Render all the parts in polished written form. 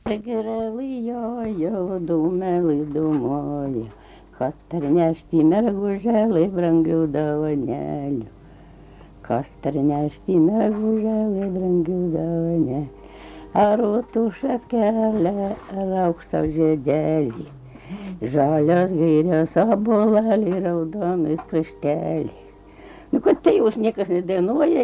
Grelijojo dūmeli dūmoja, kas pernešti mergužėlį brangių dovanėlių. Kas pernešti mergužėlį brangių dovanėlių. Ar rūtų šakelė, ar aukšto žiedelį. Žalios girios obuolelį raudonais krašteliais. Nu, kad tai jūs niekas nedainuoja.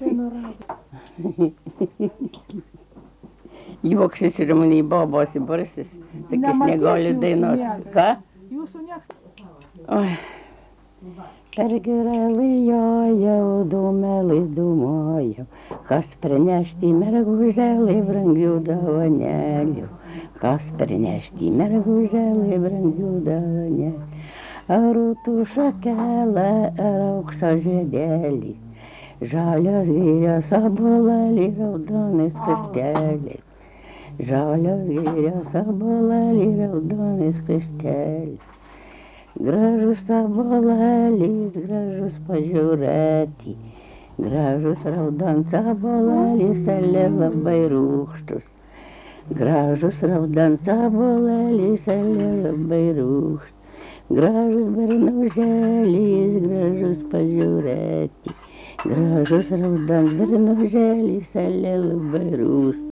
Juoksis ir manį bobos į barsis, sakys, negali dainuoti. Ką? Jūsų nieks. Oi. Per girelį jojau, dūmelį dūmojau, kas pernešti mergužėlį brangių dovanėlių. Kas pernešti mergužėlį brangių dovanėlių. Ar rūtų šakelę, ar aukso žiedelį. Žalios girios obuolelį raudonais krašteliais. Žalios girios obuolelį raudonais krašteliais. Gražus obuolelis, gražus pažiūrėti. Gražus raudons obuolelis, ale labai rūgštus. Gražus raudons obuolelis, ale labai rūgštus. Gražus bernužėlis, gražus pažiūrėti. Gražus raudons bernužėlis, ale labai rūgštus.